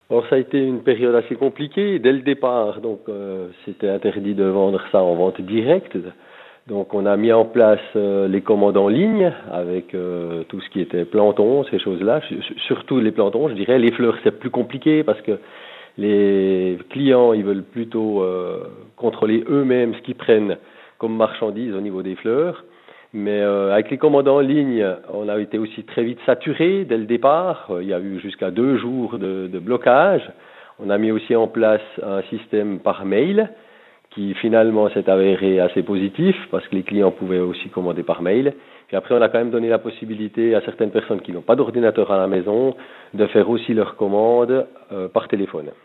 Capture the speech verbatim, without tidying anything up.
Alors ça a été une période assez compliquée. Dès le départ, donc euh, c'était interdit de vendre ça en vente directe. Donc on a mis en place euh, les commandes en ligne avec euh, tout ce qui était plantons, ces choses-là. Surtout les plantons, je dirais. Les fleurs, c'est plus compliqué parce que les clients, ils veulent plutôt euh, contrôler eux-mêmes ce qu'ils prennent comme marchandises au niveau des fleurs. Mais euh, avec les commandes en ligne, on a été aussi très vite saturé dès le départ. Il y a eu jusqu'à deux jours de, de blocage. On a mis aussi en place un système par mail qui finalement s'est avéré assez positif parce que les clients pouvaient aussi commander par mail. Puis après, on a quand même donné la possibilité à certaines personnes qui n'ont pas d'ordinateur à la maison de faire aussi leurs commandes euh, par téléphone.